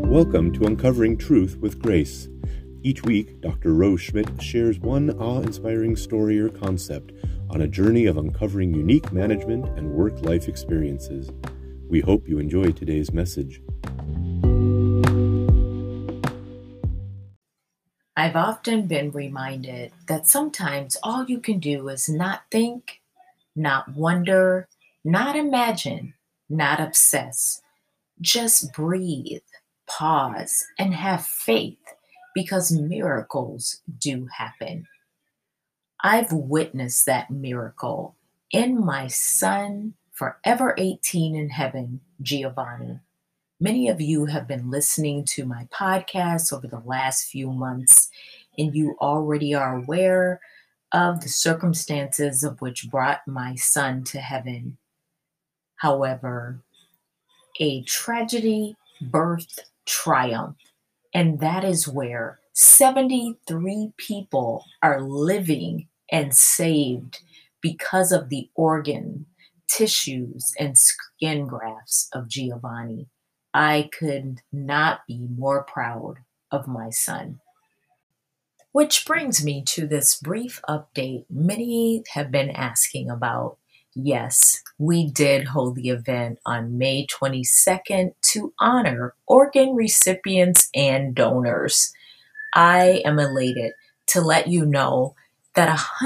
Welcome to Uncovering Truth with Grace. Each week, Dr. Rose Schmidt shares one awe-inspiring story or concept on a journey of uncovering unique management and work-life experiences. We hope you enjoy today's message. I've often been reminded that sometimes all you can do is not think, not wonder, not imagine, not obsess. Just breathe, pause, and have faith because miracles do happen. I've witnessed that miracle in my son, forever 18 in heaven, Giovanni. Many of you have been listening to my podcast over the last few months, and you already are aware of the circumstances of which brought my son to heaven. However, a tragedy birthed triumph, and that is where 73 people are living and saved because of the organ, tissues, and skin grafts of Giovanni. I could not be more proud of my son. Which brings me to this brief update many have been asking about. Yes, we did hold the event on May 22nd to honor organ recipients and donors. I am elated to let you know that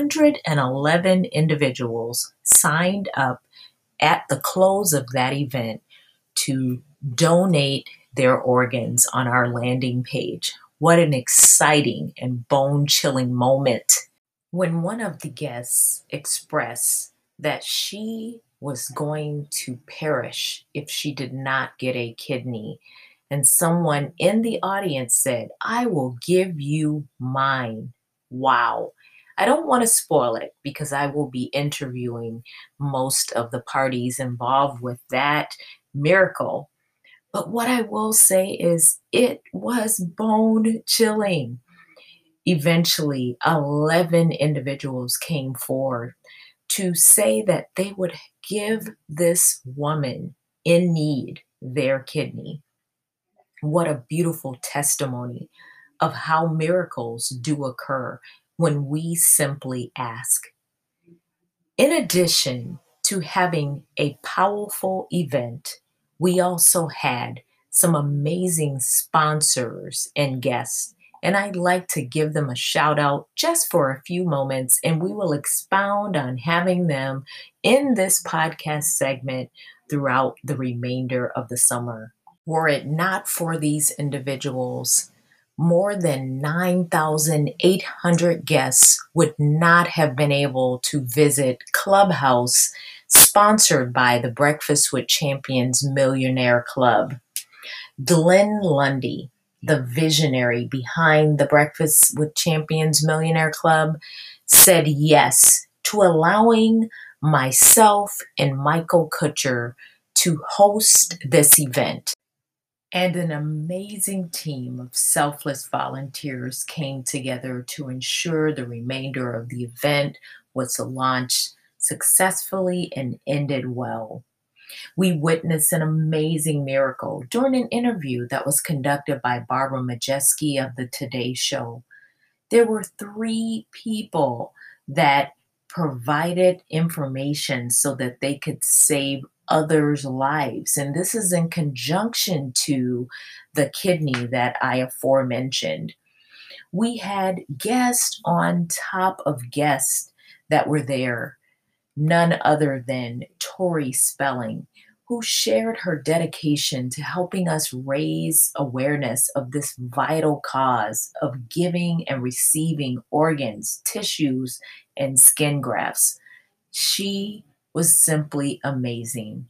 111 individuals signed up at the close of that event to donate their organs on our landing page. What an exciting and bone-chilling moment. When one of the guests expressed that she was going to perish if she did not get a kidney, and someone in the audience said, "I will give you mine." Wow. I don't want to spoil it because I will be interviewing most of the parties involved with that miracle. But what I will say is it was bone chilling. Eventually, 11 individuals came forward to say that they would give this woman in need their kidney. What a beautiful testimony of how miracles do occur when we simply ask. In addition to having a powerful event, we also had some amazing sponsors and guests. And I'd like to give them a shout out just for a few moments, and we will expound on having them in this podcast segment throughout the remainder of the summer. Were it not for these individuals, more than 9,800 guests would not have been able to visit Clubhouse, sponsored by the Breakfast with Champions Millionaire Club. Glenn Lundy, the visionary behind the Breakfast with Champions Millionaire Club, said yes to allowing myself and Michael Kutcher to host this event. And an amazing team of selfless volunteers came together to ensure the remainder of the event was launched successfully and ended well. We witnessed an amazing miracle during an interview that was conducted by Barbara Majeski of the Today Show. There were 3 people that provided information so that they could save others' lives. And this is in conjunction to the kidney that I aforementioned. We had guests on top of guests that were there, none other than Tori Spelling, who shared her dedication to helping us raise awareness of this vital cause of giving and receiving organs, tissues, and skin grafts. She was simply amazing.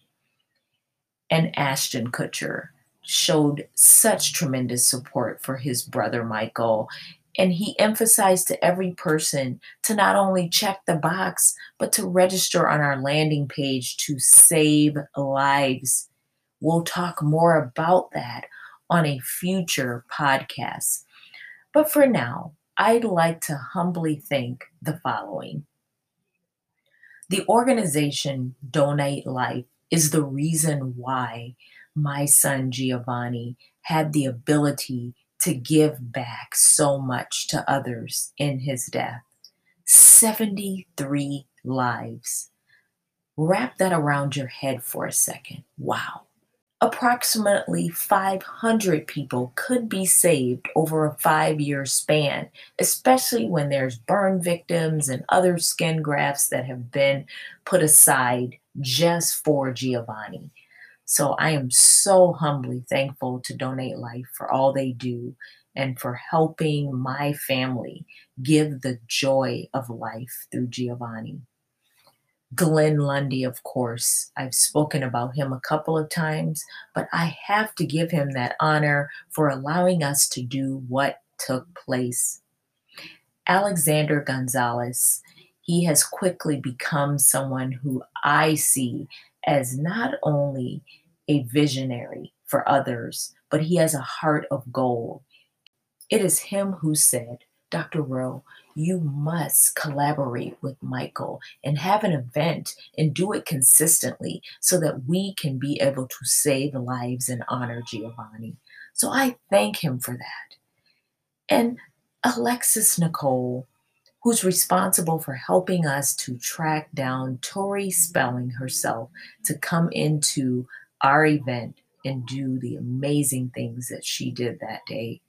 And Ashton Kutcher showed such tremendous support for his brother Michael. And he emphasized to every person to not only check the box, but to register on our landing page to save lives. We'll talk more about that on a future podcast. But for now, I'd like to humbly thank the following. The organization Donate Life is the reason why My son Giovanni had the ability to give back so much to others in his death. 73 lives. Wrap that around your head for a second. Wow. Approximately 500 people could be saved over a 5-year span, especially when there's burn victims and other skin grafts that have been put aside just for Giovanni. So I am so humbly thankful to Donate Life for all they do and for helping my family give the joy of life through Giovanni. Glenn Lundy, of course, I've spoken about him a couple of times, but I have to give him that honor for allowing us to do what took place. Alexander Gonzalez, he has quickly become someone who I see as not only a visionary for others, but he has a heart of gold. It is him who said, Dr. Rowe, you must collaborate with Michael and have an event and do it consistently so that we can be able to save lives and honor Giovanni. So I thank him for that. And Alexis Nicole, who's responsible for helping us to track down Tori Spelling herself to come into our event and do the amazing things that she did that day.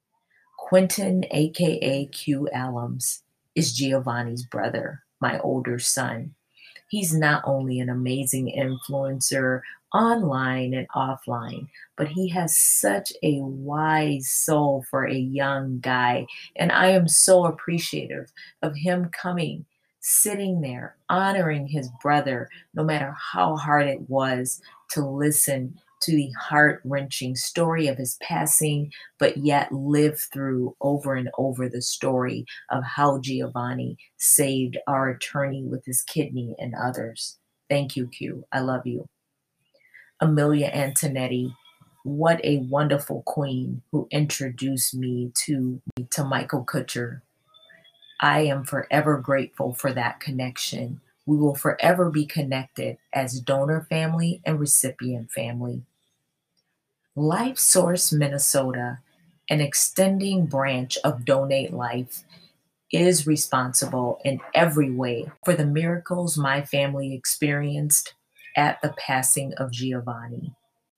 Quentin, aka Q Allums, is Giovanni's brother, my older son. He's not only an amazing influencer online and offline, but he has such a wise soul for a young guy. And I am so appreciative of him coming, sitting there, honoring his brother, no matter how hard it was to listen to the heart-wrenching story of his passing, but yet live through over and over the story of how Giovanni saved our attorney with his kidney and others. Thank you, Q. I love you. Amelia Antonetti, what a wonderful queen who introduced me to Michael Kutcher. I am forever grateful for that connection. We will forever be connected as donor family and recipient family. Life Source Minnesota, an extending branch of Donate Life, is responsible in every way for the miracles my family experienced at the passing of Giovanni.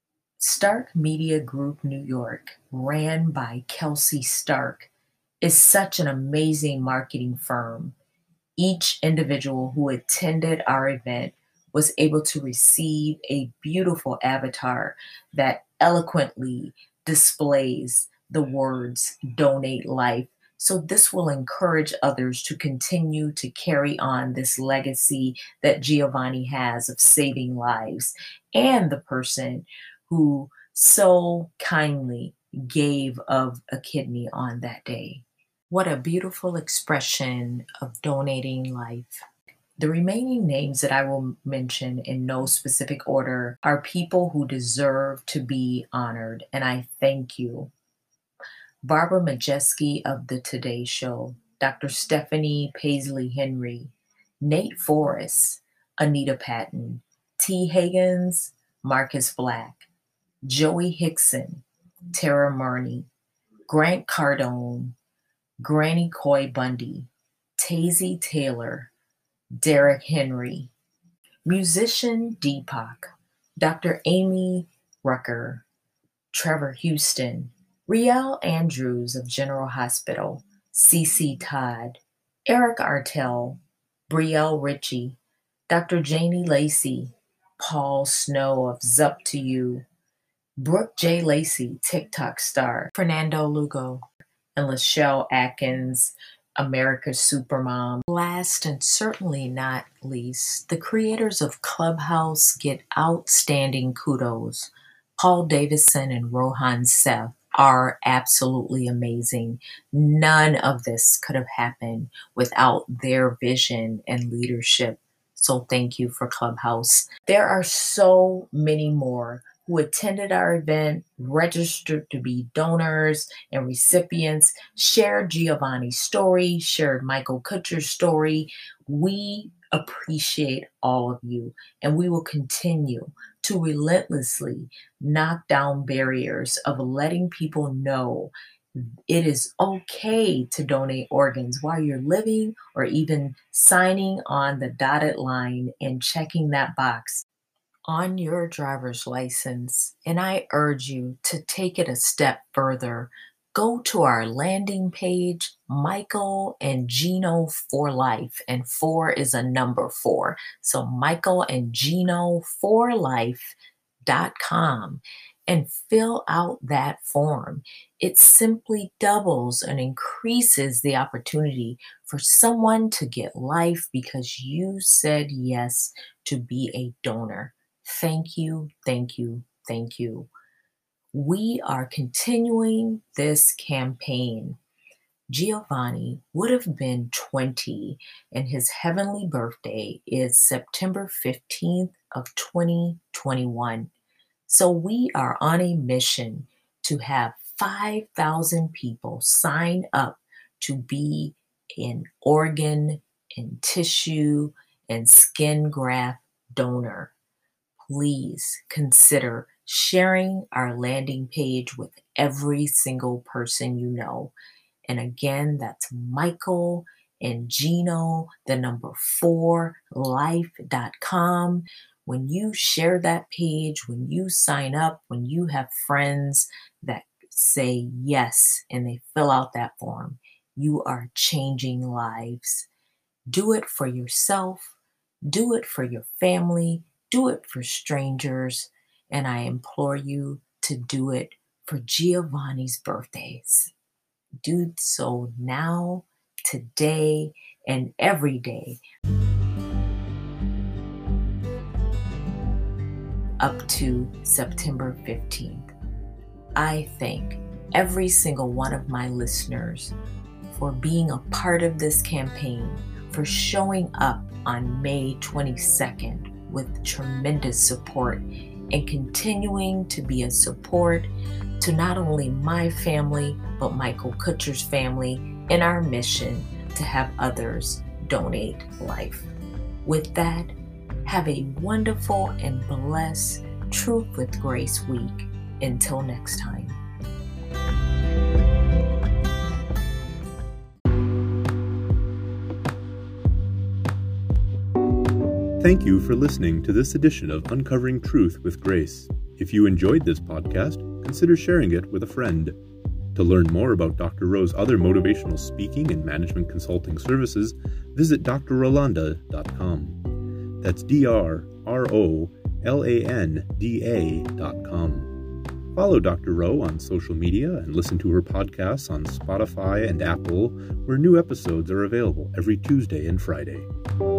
Stark Media Group New York, ran by Kelsey Stark, is such an amazing marketing firm. Each individual who attended our event was able to receive a beautiful avatar that eloquently displays the words Donate Life. So this will encourage others to continue to carry on this legacy that Giovanni has of saving lives, and the person who so kindly gave of a kidney on that day. What a beautiful expression of donating life. The remaining names that I will mention in no specific order are people who deserve to be honored, and I thank you. Barbara Majeski of The Today Show, Dr. Stephanie Paisley Henry, Nate Forrest, Anita Patton, T. Higgins, Marcus Black, Joey Hickson, Tara Murney, Grant Cardone, Granny Coy Bundy, Tazy Taylor, Derek Henry, musician Deepak, Dr. Amy Rucker, Trevor Houston, Riel Andrews of General Hospital, CC Todd, Eric Artell, Brielle Ritchie, Dr. Janie Lacey, Paul Snow of Zup to You, Brooke J. Lacey, TikTok star, Fernando Lugo, and Lachelle Atkins, America's Supermom. Last and certainly not least, the creators of Clubhouse get outstanding kudos. Paul Davison and Rohan Seth are absolutely amazing. None of this could have happened without their vision and leadership. So thank you for Clubhouse. There are so many more who attended our event, registered to be donors and recipients, shared Giovanni's story, shared Michael Kutcher's story. We appreciate all of you, and we will continue to relentlessly knock down barriers of letting people know it is okay to donate organs while you're living, or even signing on the dotted line and checking that box on your driver's license. And I urge you to take it a step further. Go to our landing page, Michael and Gino for Life, and 4 is a number 4. So Michael and Gino for Life.com, and fill out that form. It simply doubles and increases the opportunity for someone to get life because you said yes to be a donor. Thank you, thank you, thank you. We are continuing this campaign. Giovanni would have been 20, and his heavenly birthday is September 15th of 2021. So we are on a mission to have 5,000 people sign up to be an organ and tissue and skin graft donor. Please consider sharing our landing page with every single person you know. And again, that's Michael and Gino, the number 4, life.com. When you share that page, when you sign up, when you have friends that say yes and they fill out that form, you are changing lives. Do it for yourself. Do it for your family. Do it for strangers. And I implore you to do it for Giovanni's birthdays. Do so now, today, and every day, up to September 15th. I thank every single one of my listeners for being a part of this campaign, for showing up on May 22nd with tremendous support and continuing to be a support to not only my family, but Michael Kutcher's family in our mission to have others donate life. With that, have a wonderful and blessed Truth with Grace week. Until next time. Thank you for listening to this edition of Uncovering Truth with Grace. If you enjoyed this podcast, consider sharing it with a friend. To learn more about Dr. Rowe's other motivational speaking and management consulting services, visit drrolanda.com. That's drrolanda.com. Follow Dr. Rowe on social media and listen to her podcasts on Spotify and Apple, where new episodes are available every Tuesday and Friday.